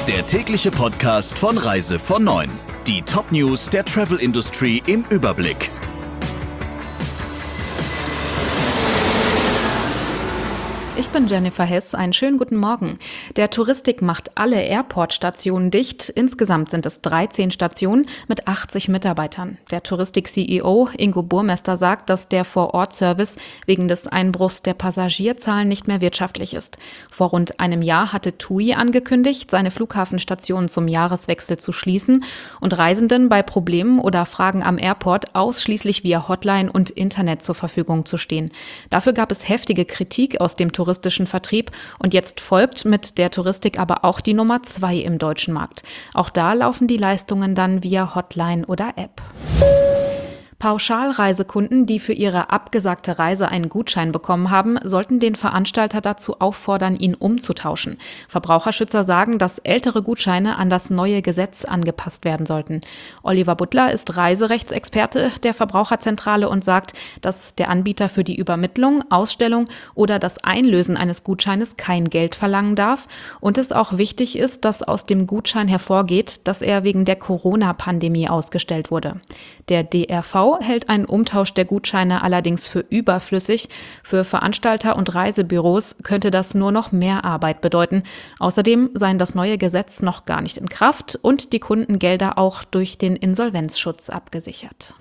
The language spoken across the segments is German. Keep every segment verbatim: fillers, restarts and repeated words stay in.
Der tägliche Podcast von Reise von neun. Die Top-News der Travel-Industrie im Überblick. Ich bin Jennifer Hess, einen schönen guten Morgen. Der Touristik macht alle Airport-Stationen dicht. Insgesamt sind es dreizehn Stationen mit achtzig Mitarbeitern. Der Touristik-C E O Ingo Burmester sagt, dass der Vor-Ort-Service wegen des Einbruchs der Passagierzahlen nicht mehr wirtschaftlich ist. Vor rund einem Jahr hatte T U I angekündigt, seine Flughafenstationen zum Jahreswechsel zu schließen und Reisenden bei Problemen oder Fragen am Airport ausschließlich via Hotline und Internet zur Verfügung zu stehen. Dafür gab es heftige Kritik aus dem touristischen Vertrieb und jetzt folgt mit der Touristik aber auch die Nummer zwei im deutschen Markt. Auch da laufen die Leistungen dann via Hotline oder App. Pauschalreisekunden, die für ihre abgesagte Reise einen Gutschein bekommen haben, sollten den Veranstalter dazu auffordern, ihn umzutauschen. Verbraucherschützer sagen, dass ältere Gutscheine an das neue Gesetz angepasst werden sollten. Oliver Butler ist Reiserechtsexperte der Verbraucherzentrale und sagt, dass der Anbieter für die Übermittlung, Ausstellung oder das Einlösen eines Gutscheines kein Geld verlangen darf und es auch wichtig ist, dass aus dem Gutschein hervorgeht, dass er wegen der Corona-Pandemie ausgestellt wurde. Der D R V hält einen Umtausch der Gutscheine allerdings für überflüssig. Für Veranstalter und Reisebüros könnte das nur noch mehr Arbeit bedeuten. Außerdem seien das neue Gesetz noch gar nicht in Kraft und die Kundengelder auch durch den Insolvenzschutz abgesichert.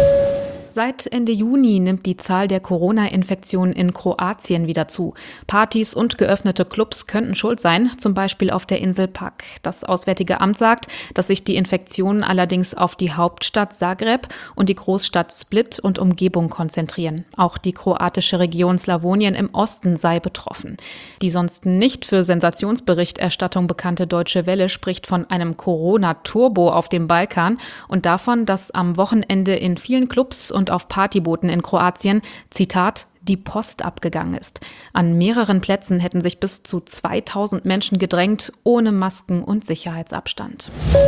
Seit Ende Juni nimmt die Zahl der Corona-Infektionen in Kroatien wieder zu. Partys und geöffnete Clubs könnten schuld sein, zum Beispiel auf der Insel Pag. Das Auswärtige Amt sagt, dass sich die Infektionen allerdings auf die Hauptstadt Zagreb und die Großstadt Split und Umgebung konzentrieren. Auch die kroatische Region Slawonien im Osten sei betroffen. Die sonst nicht für Sensationsberichterstattung bekannte Deutsche Welle spricht von einem Corona-Turbo auf dem Balkan und davon, dass am Wochenende in vielen Clubs und und auf Partybooten in Kroatien, Zitat, die Post abgegangen ist. An mehreren Plätzen hätten sich bis zu zweitausend Menschen gedrängt, ohne Masken und Sicherheitsabstand.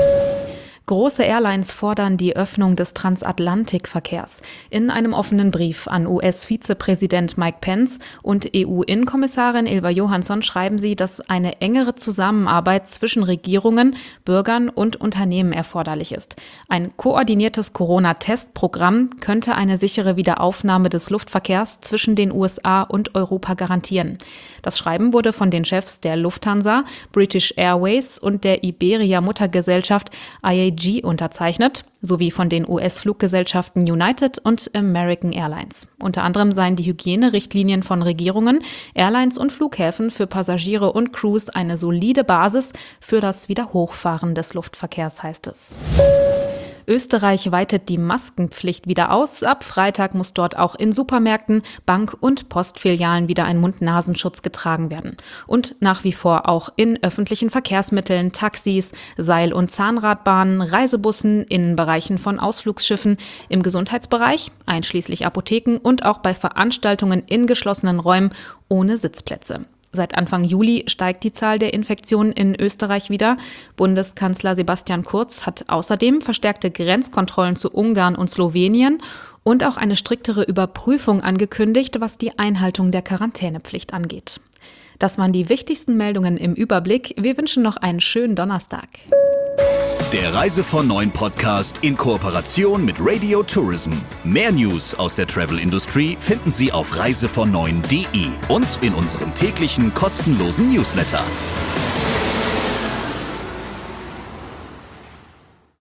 Große Airlines fordern die Öffnung des Transatlantikverkehrs. In einem offenen Brief an U S-Vizepräsident Mike Pence und E U-Innenkommissarin Ylva Johansson schreiben sie, dass eine engere Zusammenarbeit zwischen Regierungen, Bürgern und Unternehmen erforderlich ist. Ein koordiniertes Corona-Testprogramm könnte eine sichere Wiederaufnahme des Luftverkehrs zwischen den U S A und Europa garantieren. Das Schreiben wurde von den Chefs der Lufthansa, British Airways und der Iberia-Muttergesellschaft I A G unterzeichnet, sowie von den U S-Fluggesellschaften United und American Airlines. Unter anderem seien die Hygienerichtlinien von Regierungen, Airlines und Flughäfen für Passagiere und Crews eine solide Basis für das Wiederhochfahren des Luftverkehrs, heißt es. Österreich weitet die Maskenpflicht wieder aus. Ab Freitag muss dort auch in Supermärkten, Bank- und Postfilialen wieder ein Mund-Nasenschutz getragen werden. Und nach wie vor auch in öffentlichen Verkehrsmitteln, Taxis, Seil- und Zahnradbahnen, Reisebussen, Innenbereichen von Ausflugsschiffen, im Gesundheitsbereich, einschließlich Apotheken und auch bei Veranstaltungen in geschlossenen Räumen ohne Sitzplätze. Seit Anfang Juli steigt die Zahl der Infektionen in Österreich wieder. Bundeskanzler Sebastian Kurz hat außerdem verstärkte Grenzkontrollen zu Ungarn und Slowenien und auch eine striktere Überprüfung angekündigt, was die Einhaltung der Quarantänepflicht angeht. Das waren die wichtigsten Meldungen im Überblick. Wir wünschen noch einen schönen Donnerstag. Der Reise von neun Podcast in Kooperation mit Radio Tourism. Mehr News aus der Travel-Industrie finden Sie auf reise von neun punkt de und in unserem täglichen kostenlosen Newsletter.